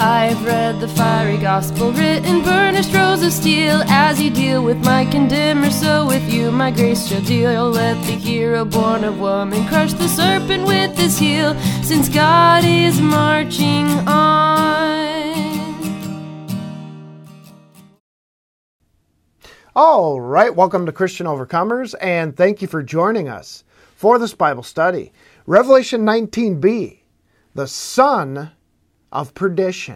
I've read the fiery gospel written burnished rows of steel. As you deal with my condemner, so with you my grace shall deal. Let the hero born of woman crush the serpent with his heel, since God is marching on. All right, welcome to Christian Overcomers, and thank you for joining us for this Bible study. Revelation 19b, the son of perdition.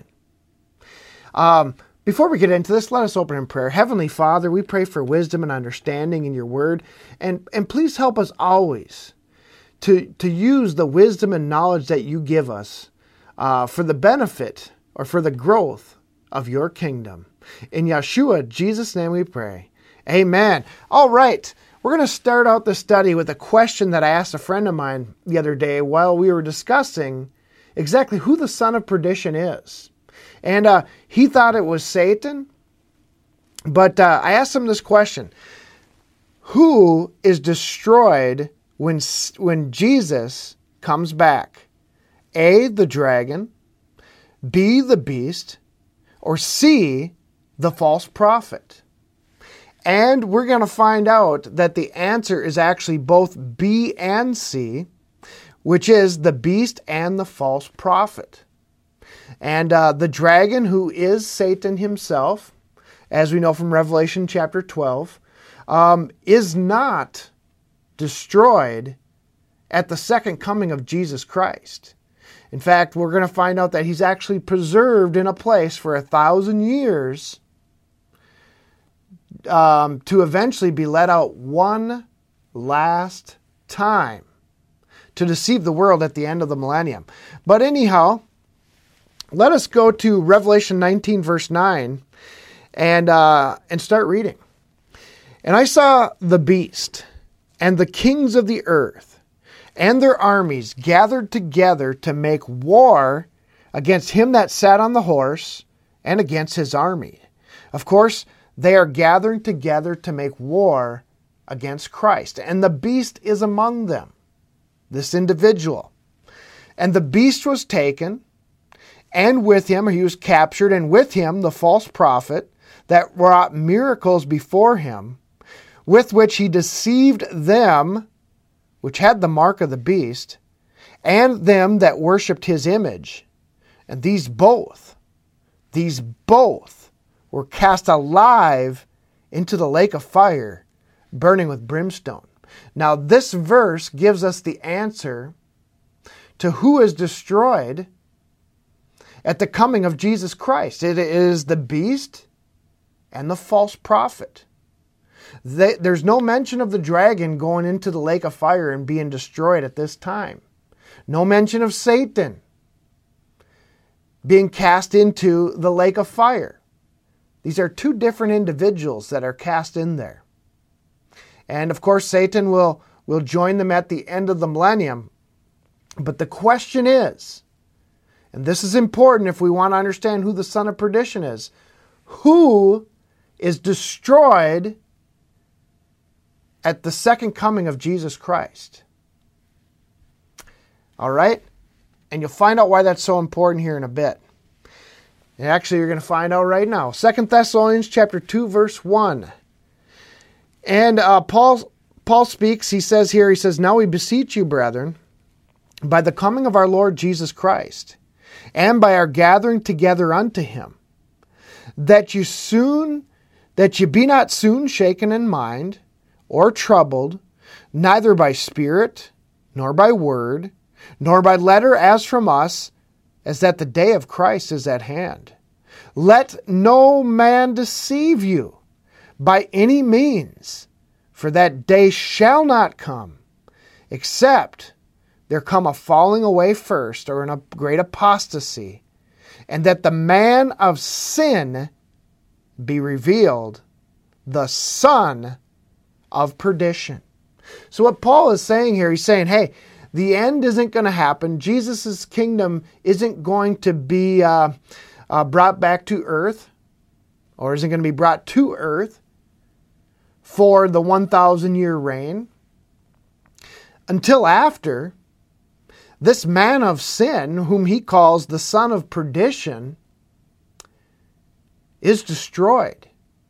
Before we get into this, let us open in prayer. Heavenly Father, we pray for wisdom and understanding in your word, and please help us always to use the wisdom and knowledge that you give us for the benefit or for the growth of your kingdom. In Yeshua, Jesus' name we pray. Amen. All right. We're going to start out the study with a question that I asked a friend of mine the other day while we were discussing exactly who the son of perdition is. And he thought it was Satan. But I asked him this question. Who is destroyed when Jesus comes back? A, the dragon. B, the beast. Or C, the false prophet? And we're going to find out that the answer is actually both B and C, which is the beast and the false prophet. And the dragon, who is Satan himself, as we know from Revelation chapter 12, is not destroyed at the second coming of Jesus Christ. In fact, we're going to find out that he's actually preserved in a place for 1,000 years to eventually be let out one last time to deceive the world at the end of the millennium. But anyhow, let us go to Revelation 19 verse 9 and start reading. And I saw the beast and the kings of the earth and their armies gathered together to make war against him that sat on the horse and against his army. Of course, they are gathering together to make war against Christ. And the beast is among them, this individual. And the beast was taken, and with him, he was captured, and with him the false prophet that wrought miracles before him, with which he deceived them which had the mark of the beast, and them that worshipped his image. And these both were cast alive into the lake of fire, burning with brimstone. Now this verse gives us the answer to who is destroyed at the coming of Jesus Christ. It is the beast and the false prophet. There's no mention of the dragon going into the lake of fire and being destroyed at this time. No mention of Satan being cast into the lake of fire. These are two different individuals that are cast in there. And of course, Satan will join them at the end of the millennium. But the question is, and this is important if we want to understand who the son of perdition is, who is destroyed at the second coming of Jesus Christ? All right? And you'll find out why that's so important here in a bit. And actually, you're going to find out right now. 2 Thessalonians chapter 2, verse 1. And Paul speaks, he says, Now we beseech you, brethren, by the coming of our Lord Jesus Christ, and by our gathering together unto him, that you be not soon shaken in mind, or troubled, neither by spirit, nor by word, nor by letter as from us, as that the day of Christ is at hand. Let no man deceive you by any means, for that day shall not come, except there come a falling away first, or a great apostasy, and that the man of sin be revealed, the son of perdition. So what Paul is saying here, he's saying, hey, the end isn't going to happen. Jesus' kingdom isn't going to be brought back to earth, or isn't going to be brought to earth for the 1,000-year reign until after this man of sin, whom he calls the son of perdition, is destroyed,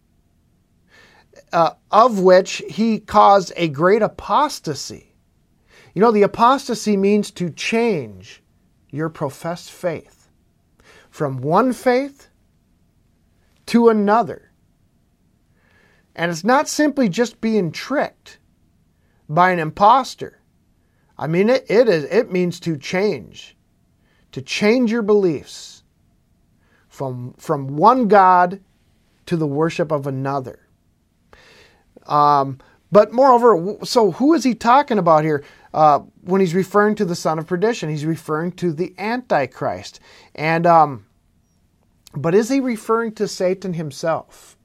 of which he caused a great apostasy. You know, the apostasy means to change your professed faith from one faith to another. And it's not simply just being tricked by an imposter. I mean, it means to change your beliefs from one God to the worship of another. But moreover, so who is he talking about here? When he's referring to the son of perdition, he's referring to the Antichrist. And but is he referring to Satan himself?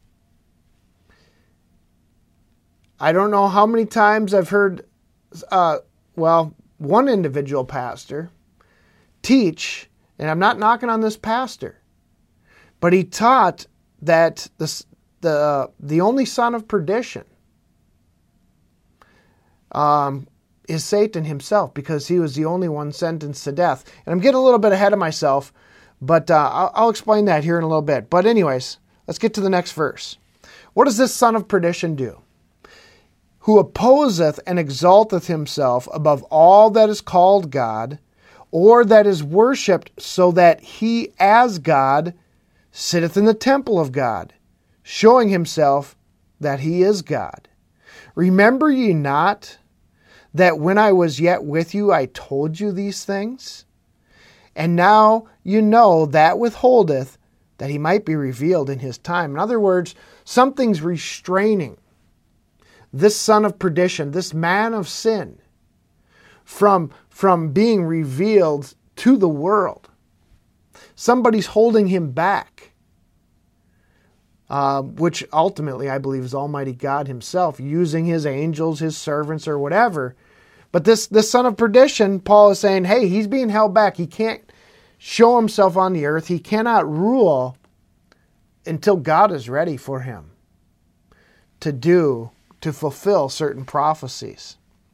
I don't know how many times I've heard, one individual pastor teach, and I'm not knocking on this pastor, but he taught that the only son of perdition is Satan himself, because he was the only one sentenced to death. And I'm getting a little bit ahead of myself, but I'll explain that here in a little bit. But anyways, let's get to the next verse. What does this son of perdition do? Who opposeth and exalteth himself above all that is called God, or that is worshipped, so that he as God sitteth in the temple of God, showing himself that he is God. Remember ye not that when I was yet with you, I told you these things? And now you know that withholdeth, that he might be revealed in his time. In other words, something's restraining this son of perdition, this man of sin, from being revealed to the world. Somebody's holding him back, which ultimately I believe is Almighty God himself, using his angels, his servants, or whatever. But this son of perdition, Paul is saying, hey, he's being held back. He can't show himself on the earth. He cannot rule until God is ready for him to fulfill certain prophecies.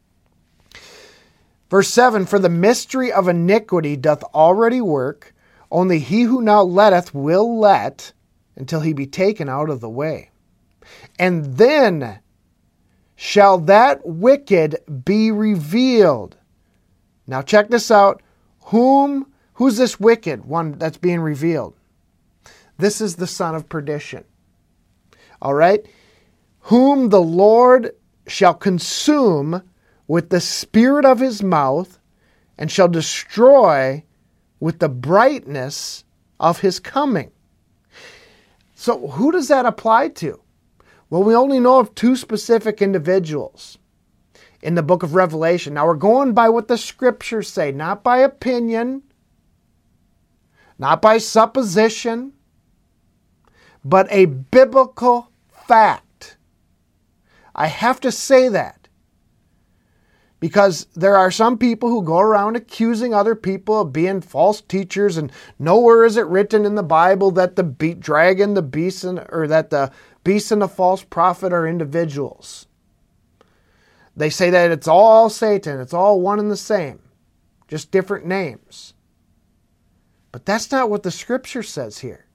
Verse 7, for the mystery of iniquity doth already work, only he who now letteth will let, until he be taken out of the way. And then shall that wicked be revealed. Now check this out. Who's this wicked one that's being revealed? This is the son of perdition. All right? Whom the Lord shall consume with the spirit of his mouth, and shall destroy with the brightness of his coming. So who does that apply to? Well, we only know of two specific individuals in the book of Revelation. Now we're going by what the scriptures say, not by opinion, not by supposition, but a biblical fact. I have to say that because there are some people who go around accusing other people of being false teachers, and nowhere is it written in the Bible that the dragon, the beast, or that the beast and the false prophet are individuals. They say that it's all Satan, it's all one and the same, just different names. But that's not what the scripture says here.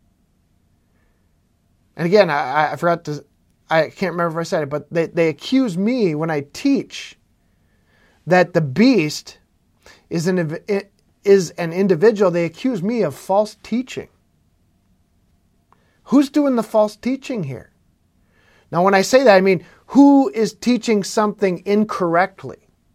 And again, I forgot to, I can't remember if I said it, but they accuse me when I teach that the beast is an individual. They accuse me of false teaching. Who's doing the false teaching here? Now, when I say that, I mean, who is teaching something incorrectly?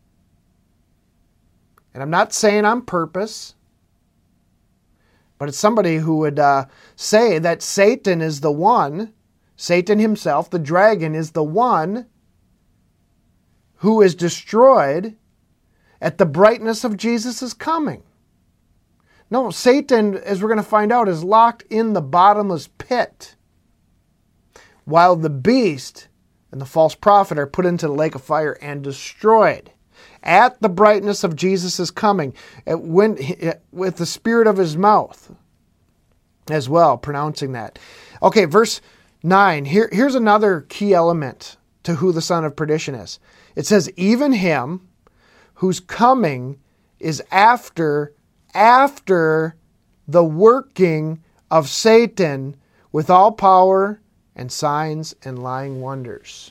And I'm not saying on purpose, but it's somebody who would say that Satan is the one, Satan himself, the dragon, is the one who is destroyed at the brightness of Jesus' coming. No, Satan, as we're going to find out, is locked in the bottomless pit, while the beast and the false prophet are put into the lake of fire and destroyed at the brightness of Jesus' coming, with the spirit of his mouth as well, pronouncing that. Okay, verse 9. Here's another key element to who the son of perdition is. It says, even him whose coming is after the working of Satan with all power and signs and lying wonders.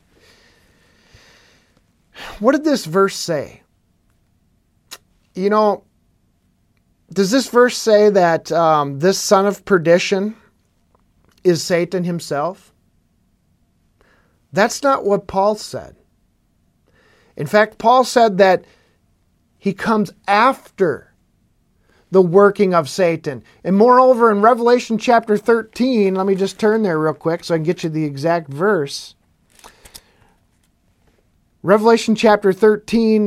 What did this verse say? You know, does this verse say that this son of perdition is Satan himself? That's not what Paul said. In fact, Paul said that he comes after the working of Satan. And moreover, in Revelation chapter 13, let me just turn there real quick so I can get you the exact verse. Revelation chapter 13,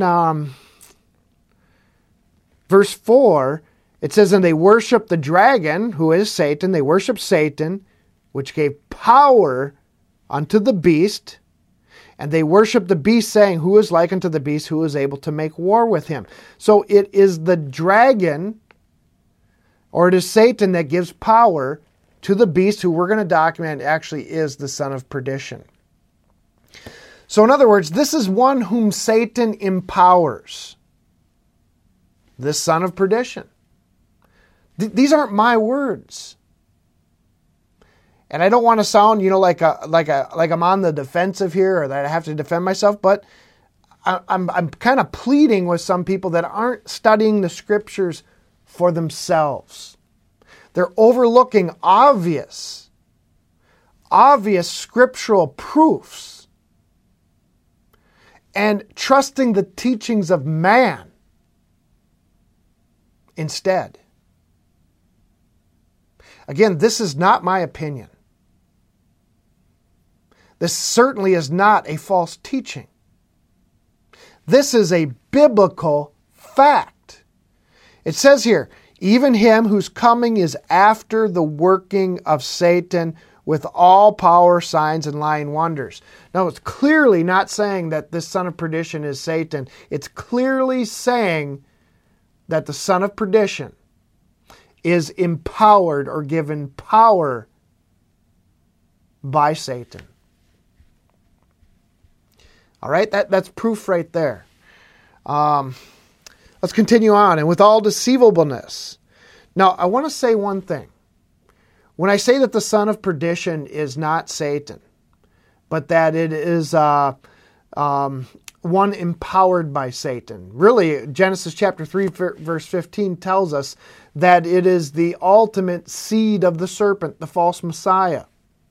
verse 4, it says, "And they worship the dragon, who is Satan. They worship Satan, which gave power unto the beast. And they worship the beast, saying, Who is like unto the beast, who is able to make war with him?" So it is the dragon, or it is Satan, that gives power to the beast, who we're going to document actually is the son of perdition. So in other words, this is one whom Satan empowers. This son of perdition. These aren't my words. And I don't want to sound, like I'm on the defensive here, or that I have to defend myself, but I'm kind of pleading with some people that aren't studying the scriptures for themselves. They're overlooking obvious scriptural proofs and trusting the teachings of man instead. Again, this is not my opinion. This certainly is not a false teaching. This is a biblical fact. It says here, "Even him whose coming is after the working of Satan with all power, signs, and lying wonders." Now, it's clearly not saying that this son of perdition is Satan. It's clearly saying that the son of perdition is empowered or given power by Satan. All right, that's proof right there. Let's continue on. "And with all deceivableness." Now, I want to say one thing. When I say that the son of perdition is not Satan, but that it is one empowered by Satan. Really, Genesis chapter 3, verse 15 tells us that it is the ultimate seed of the serpent, the false Messiah.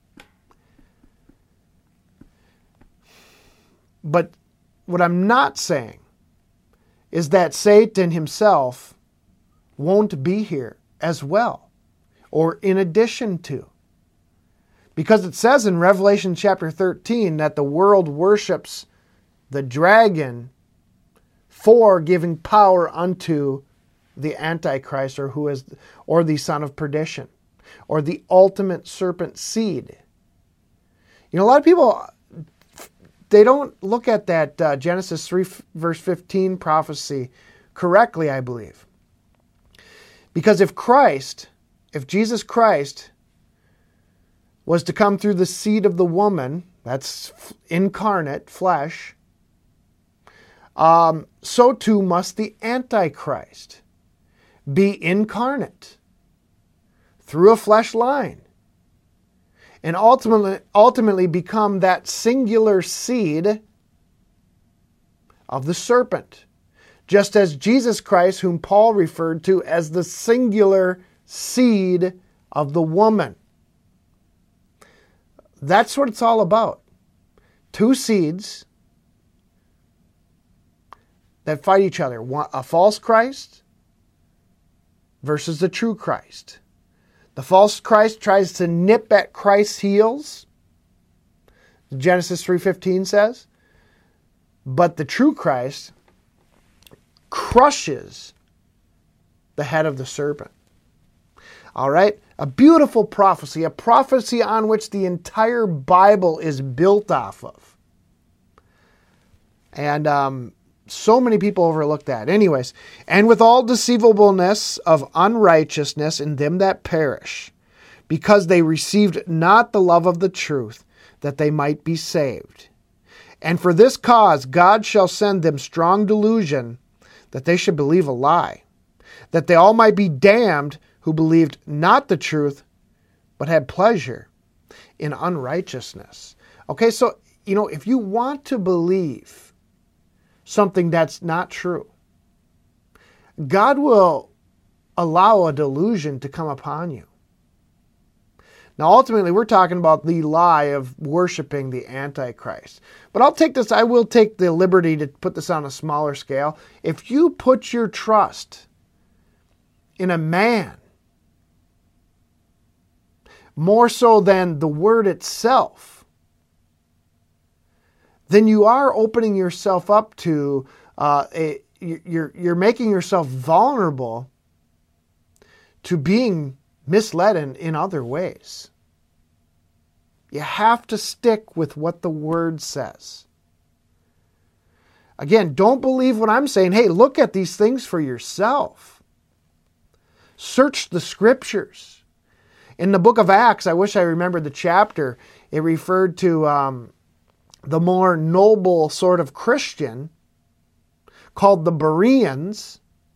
But what I'm not saying is that Satan himself won't be here as well, or in addition to. Because it says in Revelation chapter 13 that the world worships the dragon for giving power unto the Antichrist, or the son of perdition, or the ultimate serpent seed. A lot of people, they don't look at that Genesis 3 verse 15 prophecy correctly, I believe. Because if Jesus Christ was to come through the seed of the woman, that's incarnate flesh, so too must the Antichrist be incarnate through a flesh line, and ultimately become that singular seed of the serpent, just as Jesus Christ, whom Paul referred to as the singular seed of the woman. That's what it's all about. Two seeds that fight each other. A false Christ versus the true Christ. The false Christ tries to nip at Christ's heels, Genesis 3:15 says, but the true Christ crushes the head of the serpent. All right? A beautiful prophecy, a prophecy on which the entire Bible is built off of. And so many people overlook that. Anyways, "And with all deceivableness of unrighteousness in them that perish, because they received not the love of the truth, that they might be saved. And for this cause God shall send them strong delusion, that they should believe a lie, that they all might be damned who believed not the truth, but had pleasure in unrighteousness. Okay, so, if you want to believe something that's not true, God will allow a delusion to come upon you. Now, ultimately, we're talking about the lie of worshiping the Antichrist. But I will take the liberty to put this on a smaller scale. If you put your trust in a man, more so than the word itself, then you are opening yourself up to, you're making yourself vulnerable to being misled in other ways. You have to stick with what the Word says. Again, don't believe what I'm saying. Hey, look at these things for yourself. Search the Scriptures. In the book of Acts, I wish I remembered the chapter, it referred to the more noble sort of Christian called the Bereans,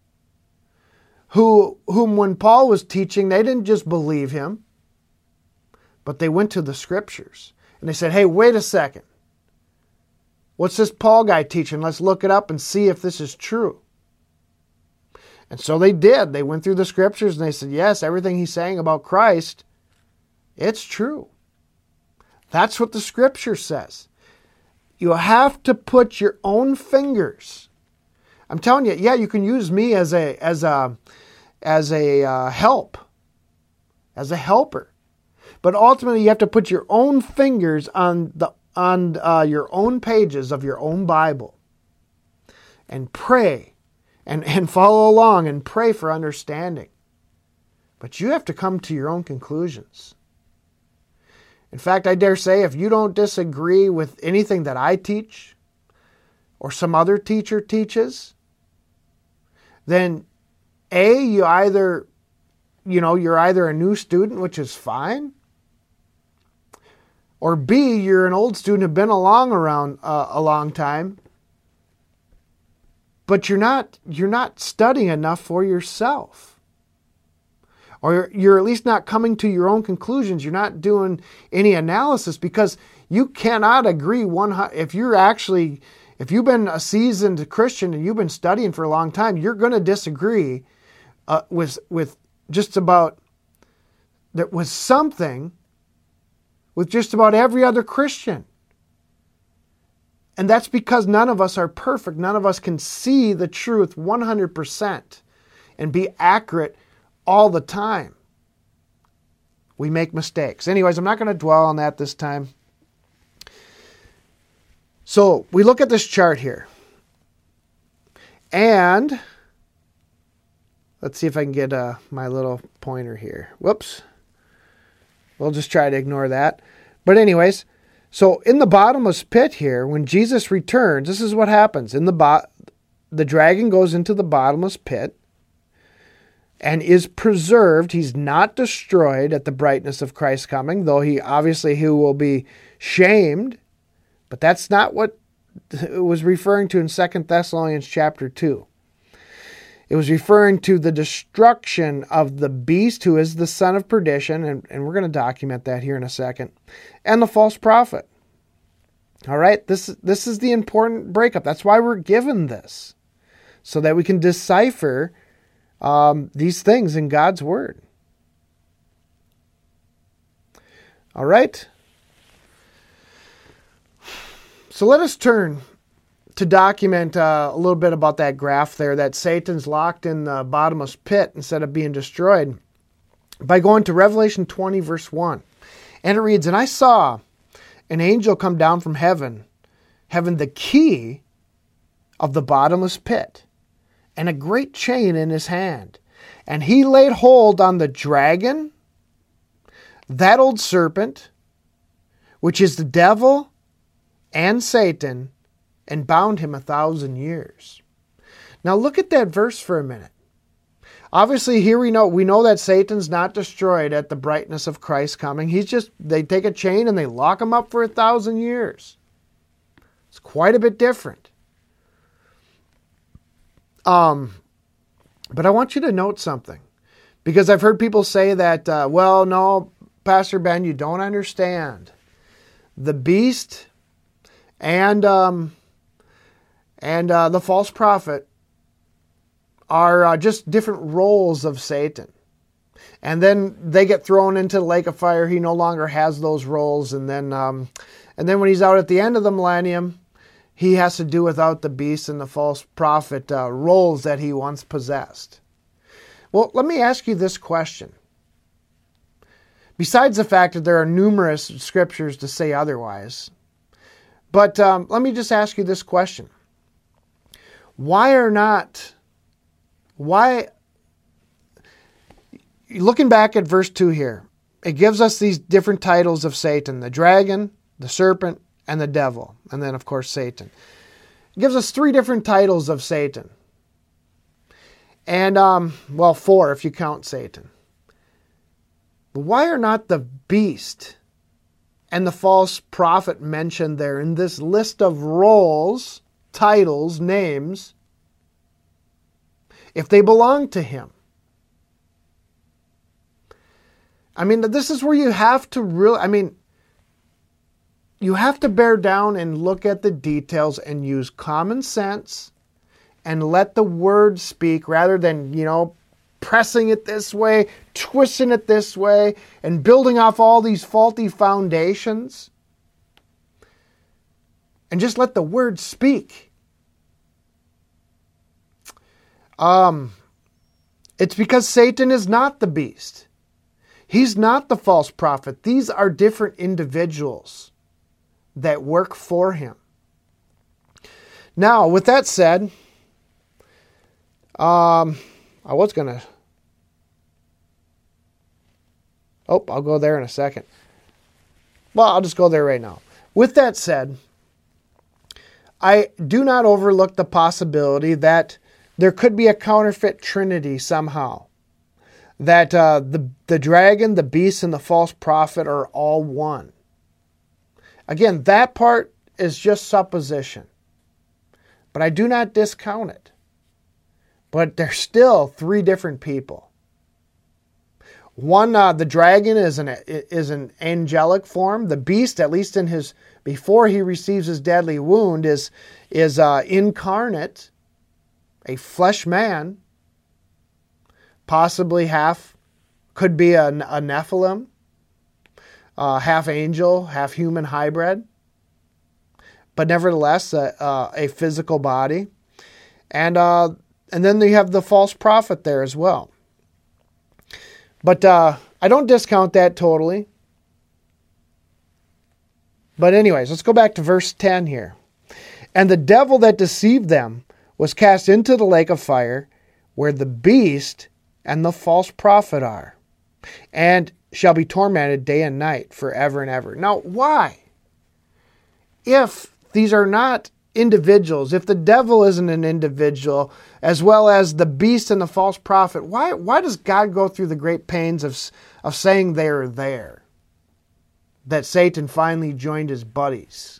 whom when Paul was teaching, they didn't just believe him, but they went to the Scriptures. And they said, hey, wait a second. What's this Paul guy teaching? Let's look it up and see if this is true. And so they did. They went through the Scriptures and they said, yes, everything he's saying about Christ, it's true. That's what the Scripture says. You have to put your own fingers. I'm telling you, yeah, you can use me as a help, as a helper. But ultimately, you have to put your own fingers on your own pages of your own Bible and pray and follow along and pray for understanding. But you have to come to your own conclusions. In fact, I dare say if you don't disagree with anything that I teach or some other teacher teaches, then you're either a new student, which is fine, or B, you're an old student who've been around a long time, but you're not studying enough for yourself. Or you're at least not coming to your own conclusions. You're not doing any analysis because you cannot agree if you've been a seasoned Christian and you've been studying for a long time, you're going to disagree with just about every other Christian. And that's because none of us are perfect. None of us can see the truth 100% and be accurate all the time. We make mistakes. Anyways, I'm not going to dwell on that this time. So we look at this chart here. And let's see if I can get my little pointer here. Whoops. We'll just try to ignore that. But anyways, so in the bottomless pit here, when Jesus returns, this is what happens. The dragon goes into the bottomless pit and is preserved. He's not destroyed at the brightness of Christ's coming, though he will be shamed. But that's not what it was referring to in 2 Thessalonians chapter 2. It was referring to the destruction of the beast who is the son of perdition, and we're going to document that here in a second, and the false prophet. All right, this is the important breakup. That's why we're given this, so that we can decipher these things in God's Word. All right? So let us turn to document a little bit about that graph there, that Satan's locked in the bottomless pit instead of being destroyed, by going to Revelation 20, verse 1. And it reads, "And I saw an angel come down from heaven, having the key of the bottomless pit, and a great chain in his hand. And he laid hold on the dragon, that old serpent, which is the devil and Satan, and bound him 1,000 years." Now look at that verse for a minute. Obviously here we know that Satan's not destroyed at the brightness of Christ's coming. They take a chain and they lock him up for 1,000 years. It's quite a bit different. But I want you to note something, because I've heard people say that, no, Pastor Ben, you don't understand. The beast and the false prophet are just different roles of Satan. And then they get thrown into the lake of fire. He no longer has those roles. And then when he's out at the end of the millennium, he has to do without the beast and the false prophet roles that he once possessed. Well, let me ask you this question. Besides the fact that there are numerous scriptures to say otherwise, but let me just ask you this question. Looking back at verse 2 here, it gives us these different titles of Satan, the dragon, the serpent, and the devil. And then, of course, Satan. It gives us 3 different titles of Satan. And, 4 if you count Satan. But why are not the beast and the false prophet mentioned there in this list of roles, titles, names, if they belong to him? I mean, this is where you have to you have to bear down and look at the details and use common sense and let the word speak rather than, pressing it this way, twisting it this way, and building off all these faulty foundations. And just let the word speak. It's because Satan is not the beast. He's not the false prophet. These are different individuals that work for him. Now, with that said, I'll go there in a second. Well, I'll just go there right now. With that said, I do not overlook the possibility that there could be a counterfeit trinity somehow. That the dragon, the beast, and the false prophet are all one. Again, that part is just supposition. But I do not discount it. But they're still 3 different people. One, the dragon is an angelic form. The beast, at least before he receives his deadly wound, is incarnate, a flesh man. Possibly could be a Nephilim, half angel, half human hybrid, but nevertheless a physical body. And then you have the false prophet there as well. But I don't discount that totally. But anyways, let's go back to verse 10 here. And the devil that deceived them was cast into the lake of fire, where the beast and the false prophet are, and shall be tormented day and night forever and ever. Now, why? If these are not individuals, if the devil isn't an individual, as well as the beast and the false prophet, why does God go through the great pains of saying they are there? That Satan finally joined his buddies.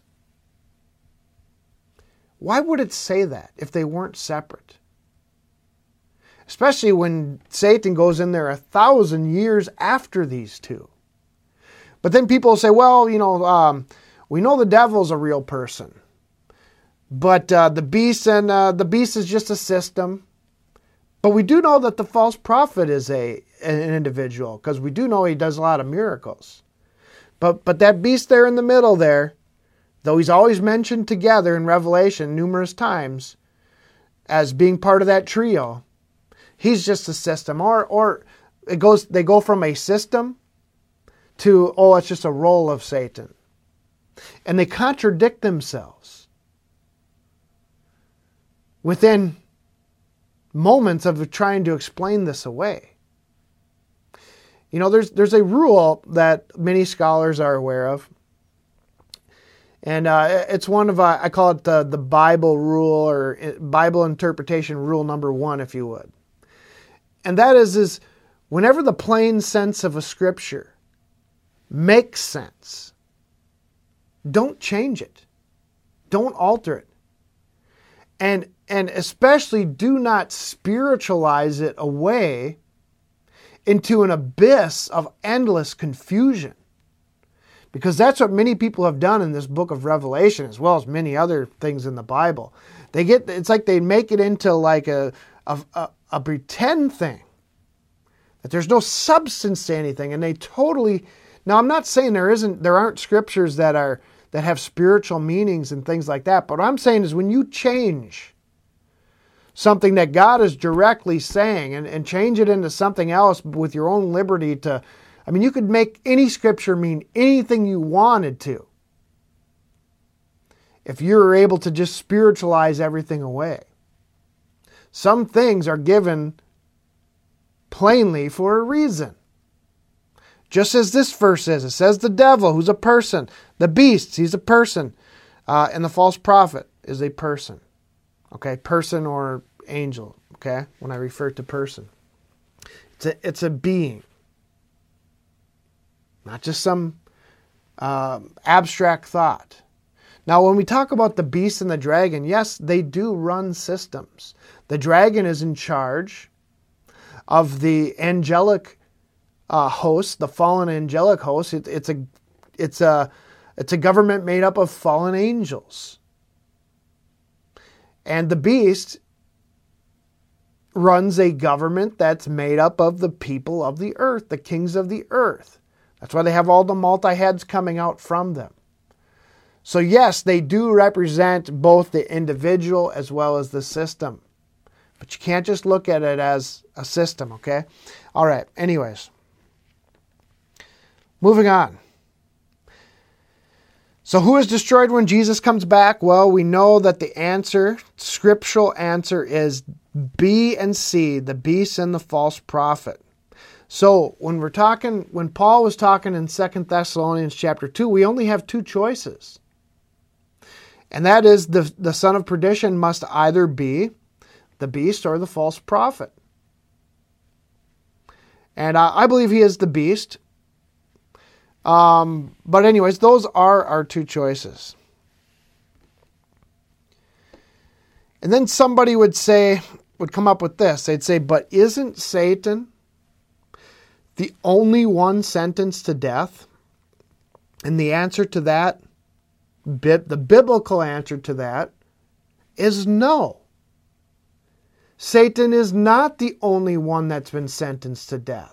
Why would it say that if they weren't separate? Especially when Satan goes in there 1,000 years after these two. But then people say, well, we know the devil's a real person. But the beast is just a system. But we do know that the false prophet is an individual, because we do know he does a lot of miracles. But that beast there in the middle there, though he's always mentioned together in Revelation numerous times as being part of that trio, he's just a system. Or they go from a system to, it's just a role of Satan. And they contradict themselves within moments of trying to explain this away. There's a rule that many scholars are aware of. And it's one of, I call it the Bible rule, or Bible interpretation rule number 1, if you would. And that is whenever the plain sense of a scripture makes sense, don't change it. Don't alter it. And especially do not spiritualize it away into an abyss of endless confusion. Because that's what many people have done in this book of Revelation, as well as many other things in the Bible. It's like they make it into like a pretend thing. That there's no substance to anything, and they totally. Now, I'm not saying there aren't scriptures that have spiritual meanings and things like that. But what I'm saying is when you change something that God is directly saying and change it into something else with your own liberty to, I mean, you could make any scripture mean anything you wanted to if you were able to just spiritualize everything away. Some things are given plainly for a reason. Just as this verse is. It says the devil, who's a person. The beast, he's a person. And the false prophet is a person. Okay, person or angel. Okay, when I refer to person. It's a being. Not just some abstract thought. Now, when we talk about the beast and the dragon, yes, they do run systems. The dragon is in charge of the angelic host, the fallen angelic host. It's a government made up of fallen angels. And the beast runs a government that's made up of the people of the earth, the kings of the earth. That's why they have all the multi-heads coming out from them. So yes, they do represent both the individual as well as the system. But you can't just look at it as a system, okay? All right, anyways. Moving on. So who is destroyed when Jesus comes back? Well, we know that the answer, scriptural answer, is B and C, the beast and the false prophet. So when Paul was talking in 2 Thessalonians chapter 2, we only have two choices. And that is the son of perdition must either be the beast or the false prophet. And I believe he is the beast. But anyways, those are our two choices. And then somebody would come up with this. They'd say, but isn't Satan the only one sentenced to death? And the answer to that, the biblical answer to that, is no. Satan is not the only one that's been sentenced to death.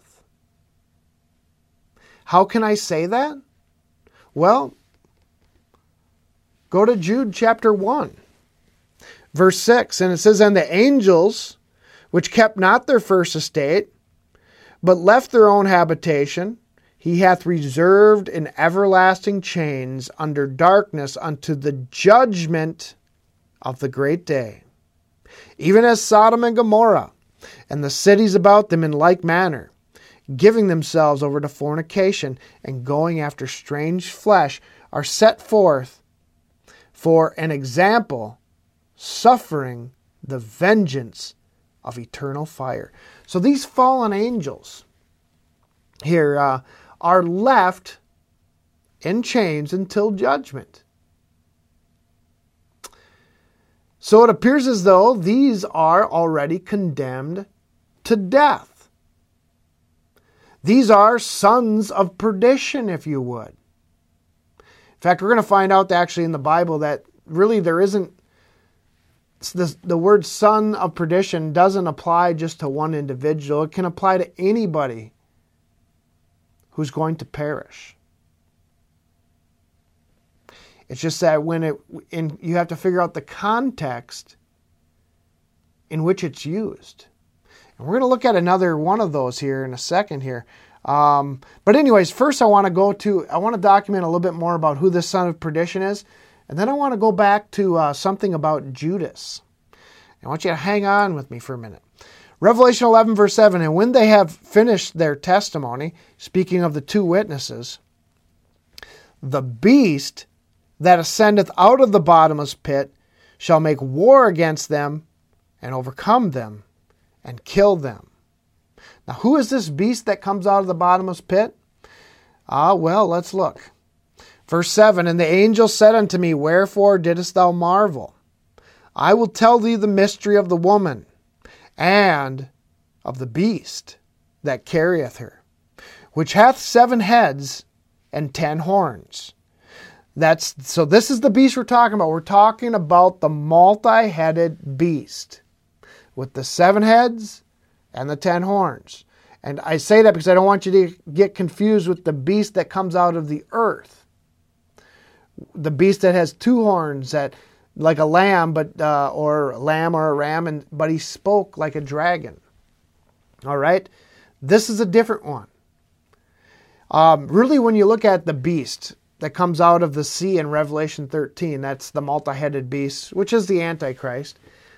How can I say that? Well, go to Jude chapter 1, verse 6, and it says, and the angels, which kept not their first estate, but left their own habitation, he hath reserved in everlasting chains under darkness unto the judgment of the great day. Even as Sodom and Gomorrah, and the cities about them in like manner, giving themselves over to fornication and going after strange flesh, are set forth for an example, suffering the vengeance of eternal fire. So these fallen angels here are left in chains until judgment. So it appears as though these are already condemned to death. These are sons of perdition, if you would. In fact, we're going to find out actually in the Bible that really there isn't, the word son of perdition doesn't apply just to one individual. It can apply to anybody who's going to perish. It's just that you have to figure out the context in which it's used. And we're going to look at another one of those here in a second here. But anyways, first I want to document a little bit more about who this son of perdition is. And then I want to go back to something about Judas. I want you to hang on with me for a minute. Revelation 11 verse 7, and when they have finished their testimony, speaking of the two witnesses, the beast that ascendeth out of the bottomless pit shall make war against them and overcome them and kill them. Now, who is this beast that comes out of the bottomless pit? Well, let's look. Verse 7, and the angel said unto me, wherefore didst thou marvel? I will tell thee the mystery of the woman and of the beast that carrieth her, which hath 7 heads and 10 horns. So this is the beast we're talking about. We're talking about the multi-headed beast with the 7 heads and the 10 horns. And I say that because I don't want you to get confused with the beast that comes out of the earth. The beast that has 2 horns, that like a lamb, or a lamb or a ram, but he spoke like a dragon. All right? This is a different one. Really, when you look at the beast that comes out of the sea in Revelation 13, that's the multi-headed beast, which is the Antichrist.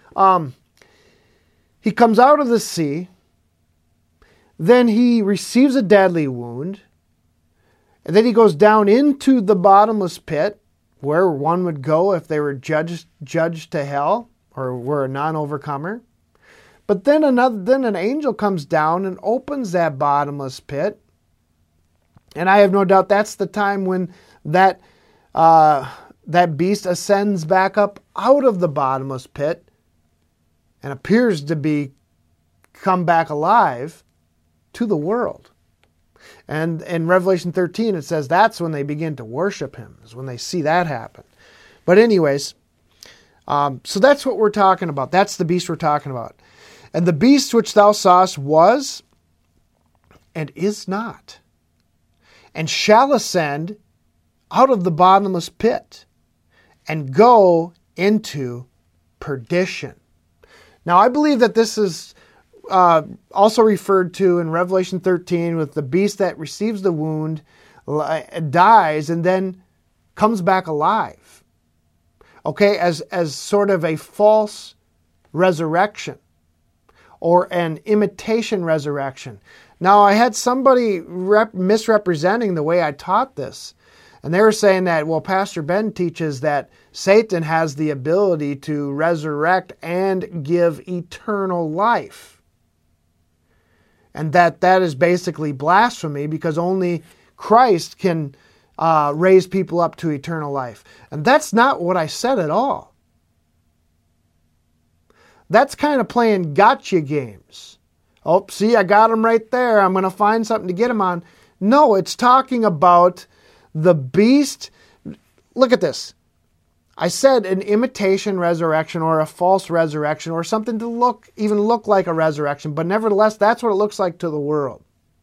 He comes out of the sea, then he receives a deadly wound, and then he goes down into the bottomless pit, where one would go if they were judged to hell, or were a non-overcomer. But then an angel comes down and opens that bottomless pit. And I have no doubt that's the time when that beast ascends back up out of the bottomless pit and appears to come back alive to the world. And in Revelation 13, it says that's when they begin to worship him, is when they see that happen. But anyways, so that's what we're talking about. That's the beast we're talking about. And the beast which thou sawest was and is not, and shall ascend out of the bottomless pit and go into perdition. Now, I believe that this is also referred to in Revelation 13 with the beast that receives the wound, dies, and then comes back alive. Okay, as sort of a false resurrection or an imitation resurrection. Now, I had somebody misrepresenting the way I taught this. And they were saying that, well, Pastor Ben teaches that Satan has the ability to resurrect and give eternal life. And that is basically blasphemy, because only Christ can raise people up to eternal life. And that's not what I said at all. That's kind of playing gotcha games. Oh, see, I got him right there. I'm going to find something to get him on. No, it's talking about the beast. Look at this. I said an imitation resurrection or a false resurrection or something to look like a resurrection, but nevertheless, that's what it looks like to the world.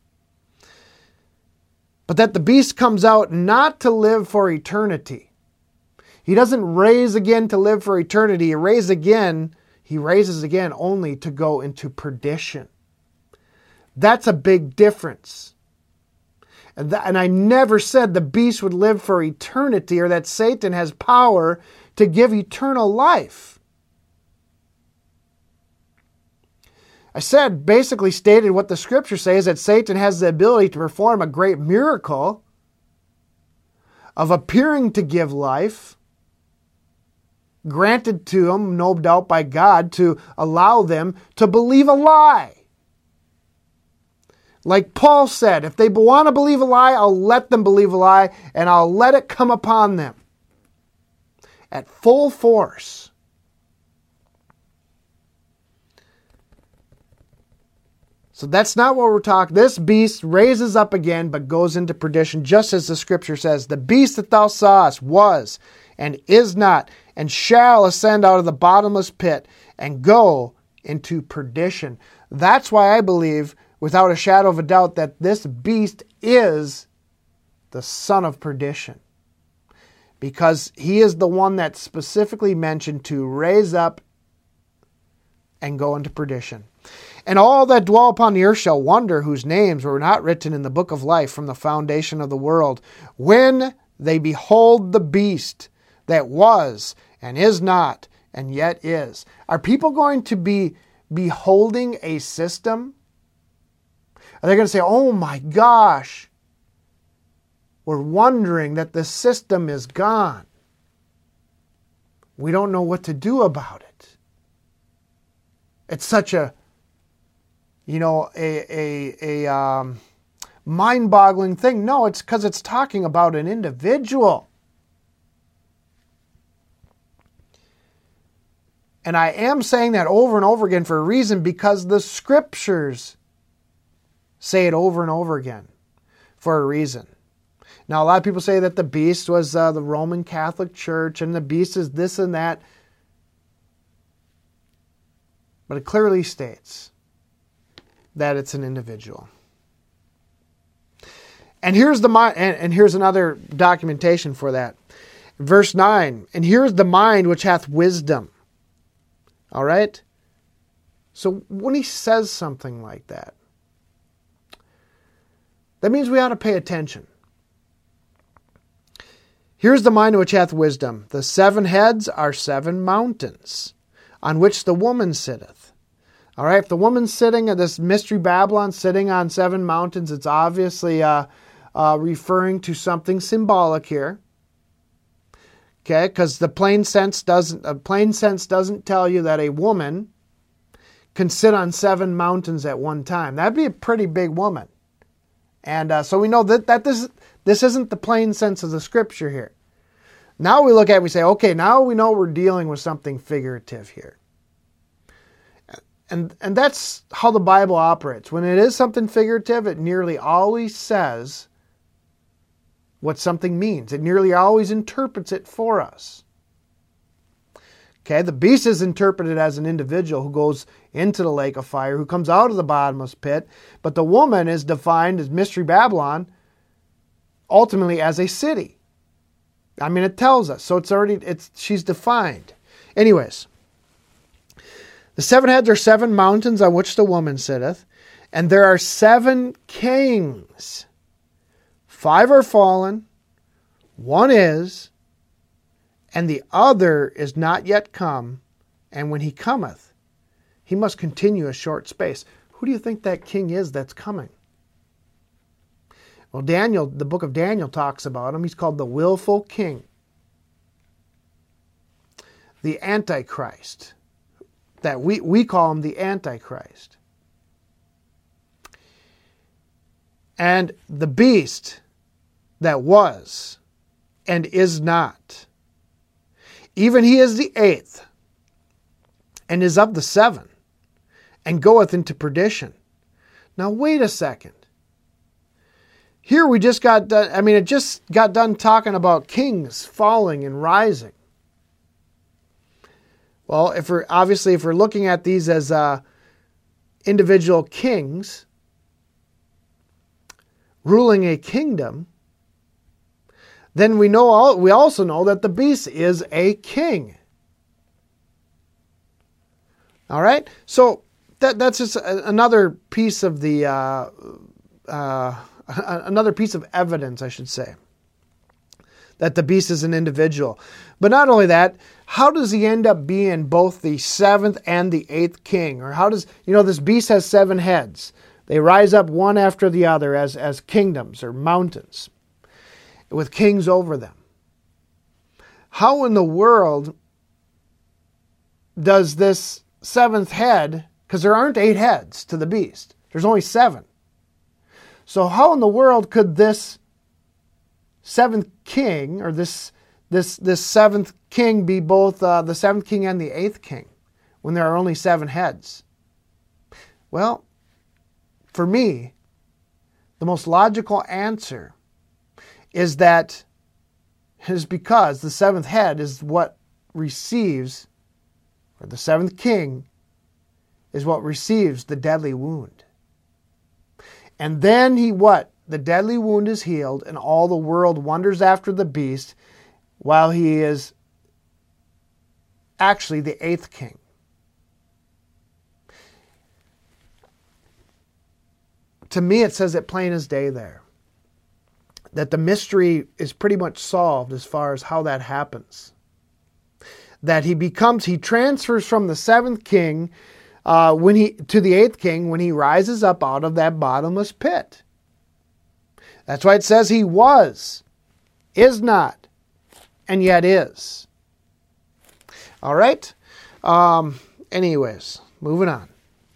But that the beast comes out not to live for eternity. He doesn't raise again to live for eternity. He raises again only to go into perdition. That's a big difference. And I never said the beast would live for eternity or that Satan has power to give eternal life. I basically stated what the scripture says, that Satan has the ability to perform a great miracle of appearing to give life, granted to them, no doubt by God, to allow them to believe a lie. Like Paul said, if they want to believe a lie, I'll let them believe a lie, and I'll let it come upon them at full force. So that's not what we're talking. This beast raises up again, but goes into perdition, just as the scripture says, the beast that thou sawest was and is not, and shall ascend out of the bottomless pit and go into perdition. That's why I believe, without a shadow of a doubt, that this beast is the son of perdition. Because he is the one that's specifically mentioned to raise up and go into perdition. And all that dwell upon the earth shall wonder, whose names were not written in the book of life from the foundation of the world, when they behold the beast that was and is not and yet is. Are people going to be beholding a system? Are they going to say, oh my gosh, we're wondering that the system is gone. We don't know what to do about it. It's such a mind-boggling thing. No, it's because it's talking about an individual. And I am saying that over and over again for a reason, because the scriptures say it over and over again for a reason. Now, a lot of people say that the beast was the Roman Catholic Church and the beast is this and that. But it clearly states that it's an individual. And here's here's another documentation for that. Verse 9, and here's the mind which hath wisdom. All right? So when he says something like that, that means we ought to pay attention. Here's the mind which hath wisdom. The 7 heads are 7 mountains, on which the woman sitteth. All right, if the woman's sitting at this mystery Babylon, sitting on 7 mountains, it's obviously referring to something symbolic here. Okay, because the plain sense doesn't tell you that a woman can sit on 7 mountains at one time. That'd be a pretty big woman. And so we know that this isn't the plain sense of the scripture here. Now we look at it and we say, okay, now we know we're dealing with something figurative here. And that's how the Bible operates. When it is something figurative, it nearly always says what something means. It nearly always interprets it for us. Okay, the beast is interpreted as an individual who goes into the lake of fire, who comes out of the bottomless pit, but the woman is defined as Mystery Babylon ultimately as a city. I mean, it tells us, so she's defined. Anyways, the 7 heads are 7 mountains on which the woman sitteth, and there are 7 kings. 5 are fallen, 1 is, and the other is not yet come, and when he cometh, he must continue a short space. Who do you think that king is that's coming? Well, Daniel, the book of Daniel talks about him. He's called the willful king, the Antichrist. That we call him the Antichrist. And the beast that was and is not, even he is the 8th, and is of the 7, and goeth into perdition. Now wait a second. Here we just got done, it just got done talking about kings falling and rising. Well, if we're looking at these as individual kings ruling a kingdom, then we also know that the beast is a king. All right, so that's just another piece of the another piece of evidence, I should say, that the beast is an individual. But not only that, how does he end up being both the 7th and the 8th king? Or how does, this beast has 7 heads. They rise up one after the other as kingdoms or mountains with kings over them. How in the world does this 7th head, because there aren't 8 heads to the beast, there's only 7. So how in the world could this 7th king, or this 7th king, be both the 7th king and the 8th king when there are only 7 heads? Well, for me, the most logical answer is that it is because the 7th head is what receives, or the 7th king is what receives the deadly wound. And then the deadly wound is healed, and all the world wonders after the beast, while he is actually the 8th king. To me, it says it plain as day there, that the mystery is pretty much solved as far as how that happens. That he transfers from the 7th king to the 8th king when he rises up out of that bottomless pit. That's why it says he was, is not, and yet is. All right? Anyways, moving on.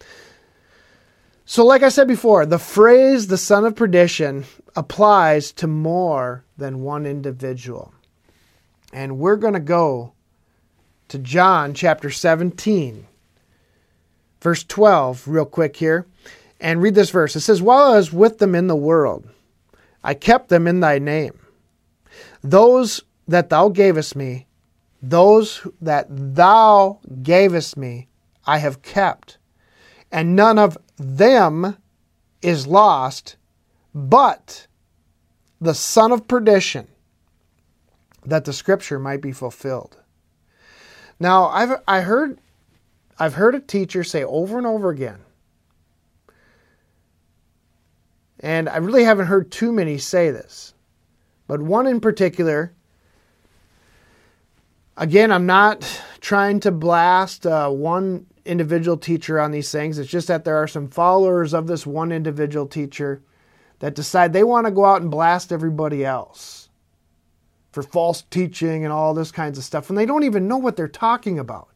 So like I said before, the phrase the son of perdition applies to more than one individual. And we're going to go to John chapter 17, verse 12, real quick here. And read this verse. It says, while I was with them in the world, I kept them in thy name. Those that thou gavest me, I have kept. And none of them is lost, but the son of perdition, that the scripture might be fulfilled. Now, I've heard a teacher say over and over again, and I really haven't heard too many say this, but one in particular, again, I'm not trying to blast one individual teacher on these things. It's just that there are some followers of this one individual teacher that decide they want to go out and blast everybody else for false teaching and all this kinds of stuff, and they don't even know what they're talking about.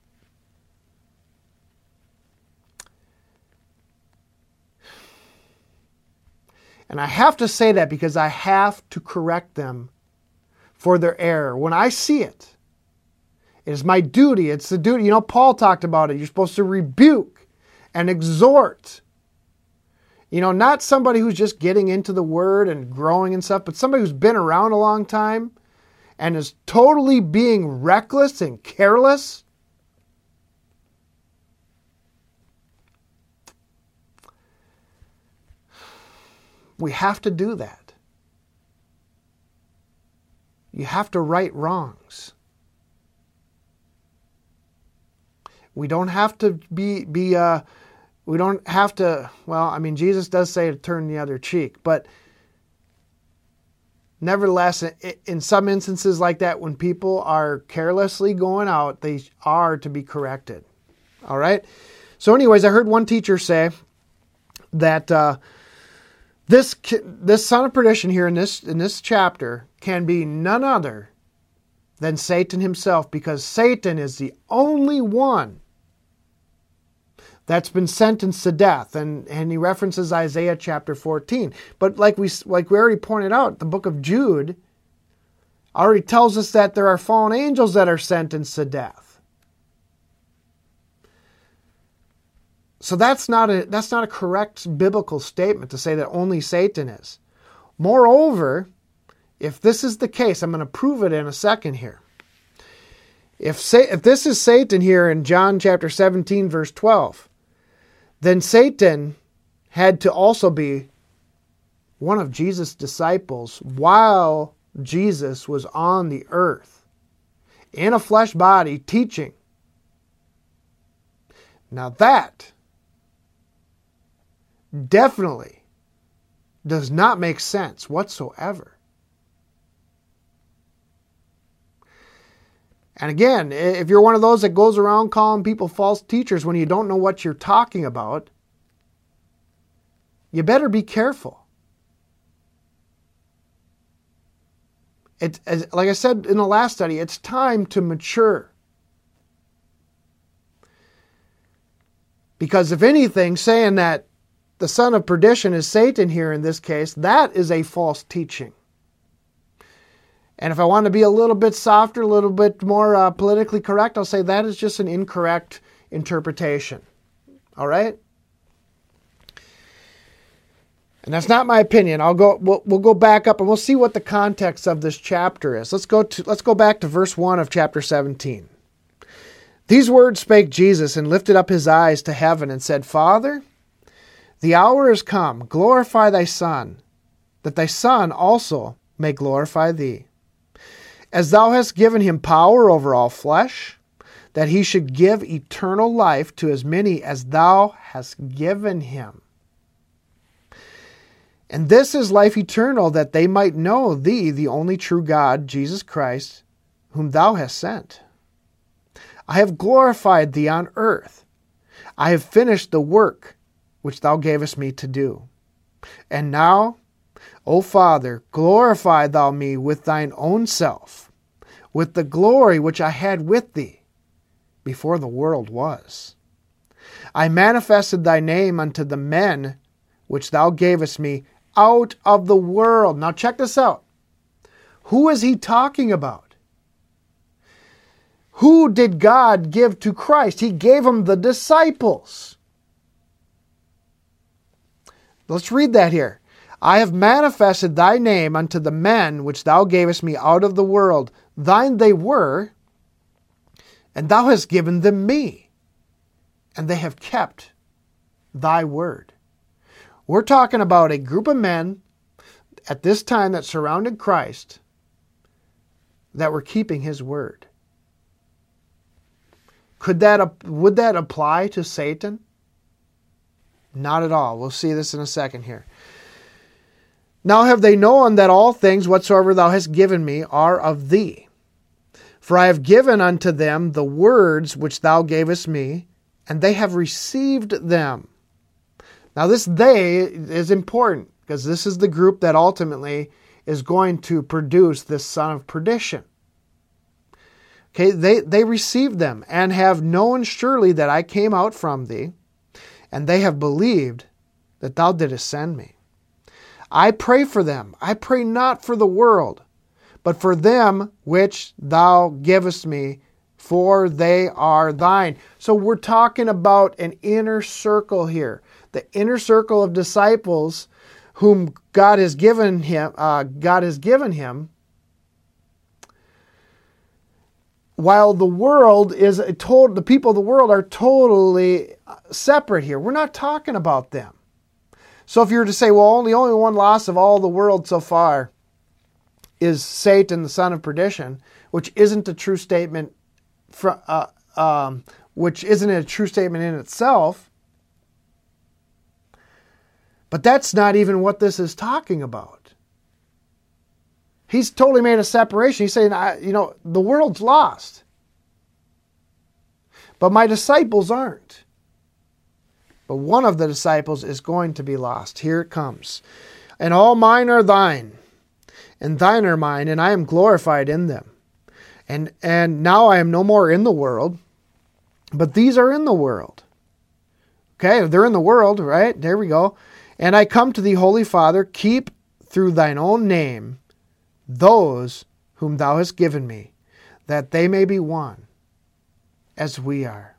And I have to say that because I have to correct them for their error. When I see it, it is my duty. It's the duty. You know, Paul talked about it. You're supposed to rebuke and exhort. You know, not somebody who's just getting into the word and growing and stuff, but somebody who's been around a long time and is totally being reckless and careless. We have to do that. You have to right wrongs. We don't have to we don't have to, well, I mean, Jesus does say to turn the other cheek, but nevertheless, in some instances like that, when people are carelessly going out, they are to be corrected. All right? So anyways, I heard one teacher say that this son of perdition here in this chapter can be none other than Satan himself, because Satan is the only one that's been sentenced to death. And he references Isaiah chapter 14. But like we already pointed out, the book of Jude already tells us that there are fallen angels that are sentenced to death. So that's not a correct biblical statement to say that only Satan is. Moreover, if this is the case, I'm going to prove it in a second here. If this is Satan here in John chapter 17 verse 12, then Satan had to also be one of Jesus' disciples while Jesus was on the earth in a flesh body teaching. Now that definitely does not make sense whatsoever. And again, if you're one of those that goes around calling people false teachers when you don't know what you're talking about, you better be careful. Like I said in the last study, it's time to mature. Because if anything, saying that the son of perdition is Satan here in this case, that is a false teaching. And if I want to be a little bit softer, a little bit more politically correct, I'll say that is just an incorrect interpretation. All right? And that's not my opinion. We'll go back up and we'll see what the context of this chapter is. Let's go back to verse 1 of chapter 17. These words spake Jesus, and lifted up his eyes to heaven, and said, Father, the hour is come, glorify thy Son, that thy Son also may glorify thee. As thou hast given him power over all flesh, that he should give eternal life to as many as thou hast given him. And this is life eternal, that they might know thee, the only true God, Jesus Christ, whom thou hast sent. I have glorified thee on earth. I have finished the work which thou gavest me to do. And now, O Father, glorify thou me with thine own self, with the glory which I had with thee before the world was. I manifested thy name unto the men which thou gavest me out of the world. Now check this out. Who is he talking about? Who did God give to Christ? He gave him the disciples. Let's read that here. I have manifested thy name unto the men which thou gavest me out of the world. Thine they were, and thou hast given them me, and they have kept thy word. We're talking about a group of men at this time that surrounded Christ that were keeping his word. Would that apply to Satan? Not at all. We'll see this in a second here. Now have they known that all things whatsoever thou hast given me are of thee. For I have given unto them the words which thou gavest me, and they have received them. Now this they is important, because this is the group that ultimately is going to produce this son of perdition. Okay, they received them, and have known surely that I came out from thee, and they have believed that thou didst send me. I pray for them. I pray not for the world, but for them which thou givest me, for they are thine. So we're talking about an inner circle here. The inner circle of disciples whom God has given him. While the world is told, the people of the world are totally separate here. We're not talking about them. So if you were to say, well, the only one lost of all the world so far is Satan, the son of perdition, which isn't a true statement, which isn't a true statement in itself. But that's not even what this is talking about. He's totally made a separation. He's saying, the world's lost. But my disciples aren't. But one of the disciples is going to be lost. Here it comes. And all mine are thine, and thine are mine, and I am glorified in them. And now I am no more in the world, but these are in the world. Okay, they're in the world, right? There we go. And I come to thee, Holy Father, keep through thine own name those whom thou hast given me, that they may be one, as we are.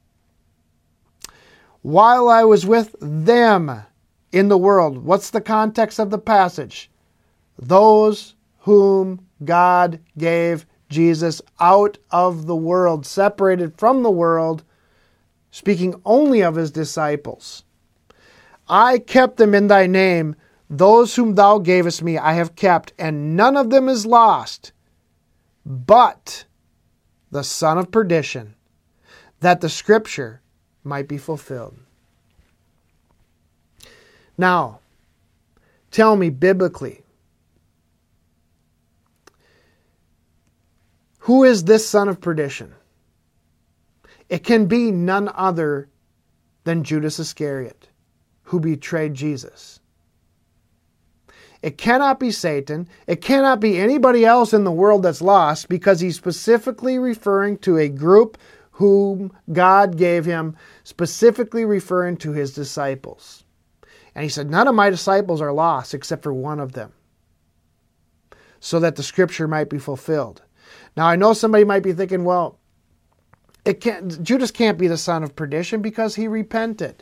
While I was with them in the world, what's the context of the passage? Those whom God gave Jesus out of the world, separated from the world, speaking only of his disciples. I kept them in thy name. Those whom thou gavest me I have kept, and none of them is lost, but the son of perdition, that the scripture might be fulfilled. Now, tell me biblically, who is this son of perdition? It can be none other than Judas Iscariot, who betrayed Jesus. It cannot be Satan. It cannot be anybody else in the world that's lost, because he's specifically referring to a group whom God gave him, specifically referring to his disciples. And he said, none of my disciples are lost except for one of them, so that the scripture might be fulfilled. Now I know somebody might be thinking, well, Judas can't be the son of perdition because he repented.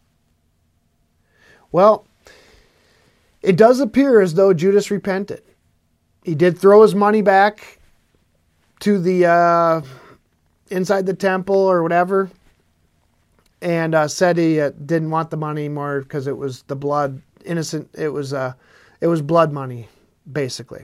Well, it does appear as though Judas repented. He did throw his money back to the inside the temple or whatever, and said he didn't want the money anymore because it was the blood, innocent. It was blood money, basically.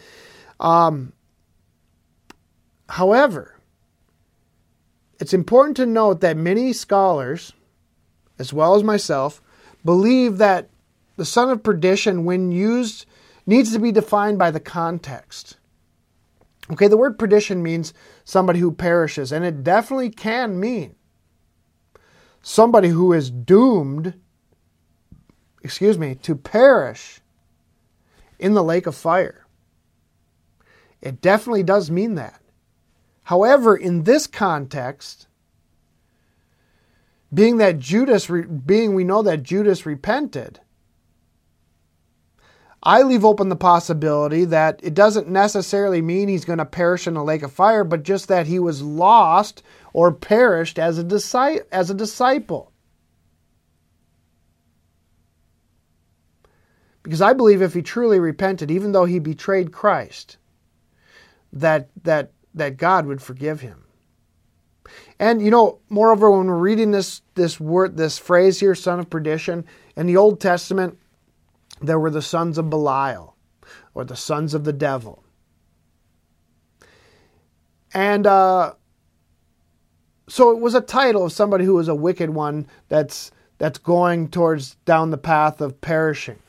However, it's important to note that many scholars, as well as myself, believe that the son of perdition, when used, needs to be defined by the context. Okay, the word perdition means somebody who perishes, and it definitely can mean somebody who is doomed, to perish in the lake of fire. It definitely does mean that. However, in this context, being we know that Judas repented, I leave open the possibility that it doesn't necessarily mean he's going to perish in a lake of fire, but just that he was lost or perished as a disciple. Because I believe if he truly repented, even though he betrayed Christ, that God would forgive him. And moreover, when we're reading this phrase here, son of perdition, in the Old Testament, there were the sons of Belial, or the sons of the devil. And so it was a title of somebody who was a wicked one that's going down the path of perishing.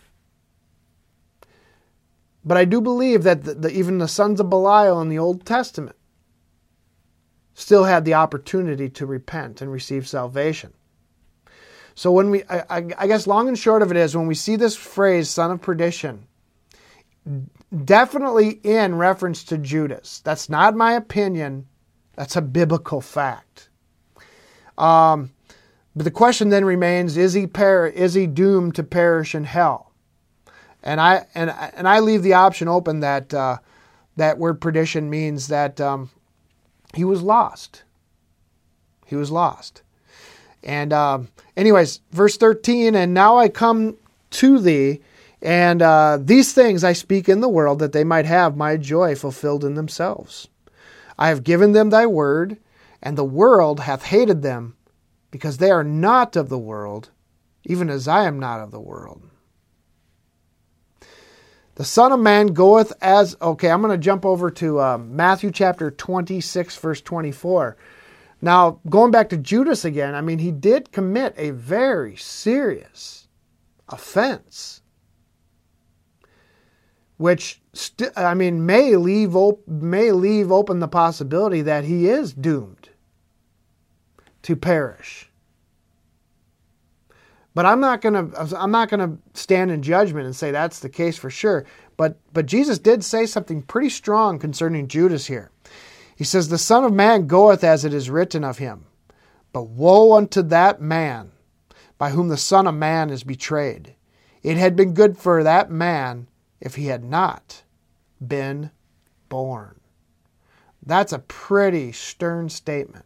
But I do believe that even the sons of Belial in the Old Testament still had the opportunity to repent and receive salvation. So when I guess long and short of it is, when we see this phrase, son of perdition, definitely in reference to Judas. That's not my opinion. That's a biblical fact. But the question then remains, is he doomed to perish in hell? And I leave the option open that that word perdition means that he was lost. He was lost. And anyways, verse 13, and now I come to thee, and these things I speak in the world, that they might have my joy fulfilled in themselves. I have given them thy word, and the world hath hated them, because they are not of the world, even as I am not of the world. The Son of Man goeth as... Okay, I'm going to jump over to Matthew chapter 26, verse 24. Now, going back to Judas again, I mean, he did commit a very serious offense, which, may leave open the possibility that he is doomed to perish. But I'm not gonna stand in judgment and say that's the case for sure. But Jesus did say something pretty strong concerning Judas here. He says, the Son of Man goeth as it is written of him. But woe unto that man by whom the Son of Man is betrayed. It had been good for that man if he had not been born. That's a pretty stern statement.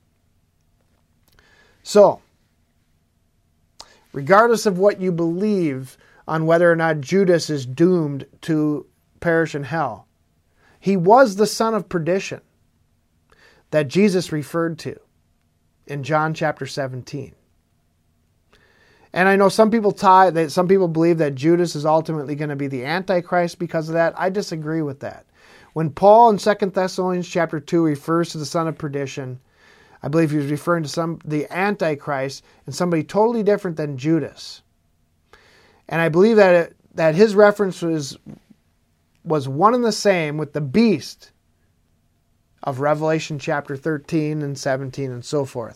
So, regardless of what you believe on whether or not Judas is doomed to perish in hell, he was the son of perdition that Jesus referred to in John chapter 17. And I know some people believe that Judas is ultimately going to be the Antichrist because of that. I disagree with that. When Paul in 2 Thessalonians chapter 2 refers to the son of perdition, I believe he was referring to the Antichrist and somebody totally different than Judas. And I believe that his reference was one and the same with the beast of Revelation chapter 13 and 17 and so forth.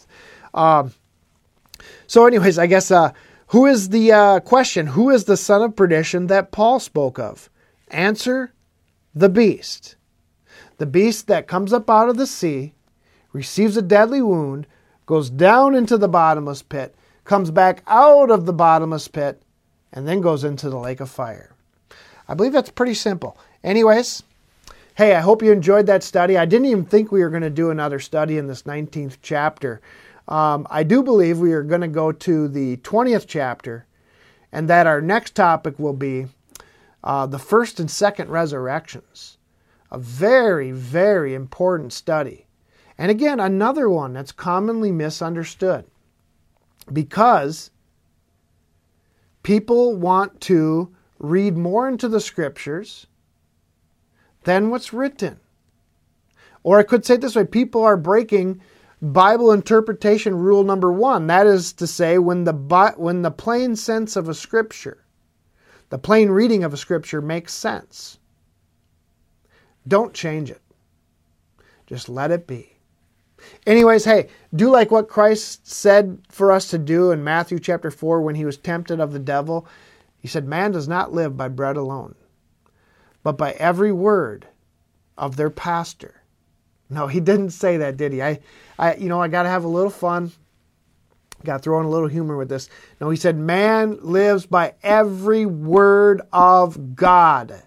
So anyways, I guess, who is the question? Who is the son of perdition that Paul spoke of? Answer, the beast. The beast that comes up out of the sea, receives a deadly wound, goes down into the bottomless pit, comes back out of the bottomless pit, and then goes into the lake of fire. I believe that's pretty simple. Anyways, hey, I hope you enjoyed that study. I didn't even think we were going to do another study in this 19th chapter. I do believe we are going to go to the 20th chapter, and that our next topic will be the first and second resurrections. A very, very important study. And again, another one that's commonly misunderstood, because people want to read more into the scriptures than what's written. Or I could say it this way, people are breaking Bible interpretation rule number 1. That is to say, when the plain sense of a scripture, the plain reading of a scripture makes sense, don't change it. Just let it be. Anyways, hey, do like what Christ said for us to do in Matthew chapter 4 when he was tempted of the devil. He said, man does not live by bread alone, but by every word of their pastor. No, he didn't say that, did he? I got to have a little fun. Got to throw in a little humor with this. No, he said, man lives by every word of God.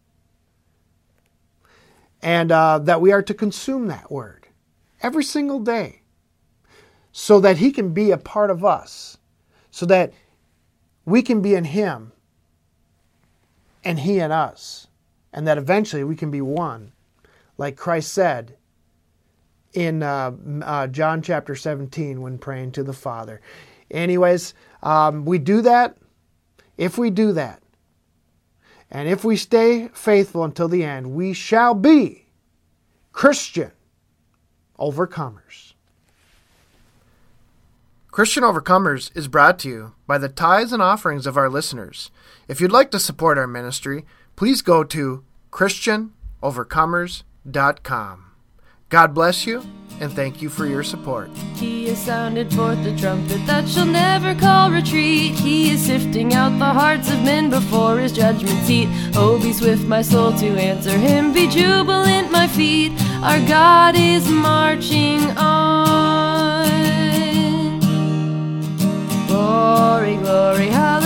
And that we are to consume that word every single day so that he can be a part of us, so that we can be in him and He in us, and that eventually we can be one, like Christ said in John chapter 17 when praying to the Father. Anyways, we do that. If we do that, and if we stay faithful until the end, we shall be Christian overcomers. Christian Overcomers is brought to you by the tithes and offerings of our listeners. If you'd like to support our ministry, please go to ChristianOvercomers.com. God bless you, and thank you for your support. He has sounded forth the trumpet that shall never call retreat. He is sifting out the hearts of men before His judgment seat. Oh, be swift, my soul, to answer Him. Be jubilant, my feet. Our God is marching on. Glory, glory, hallelujah.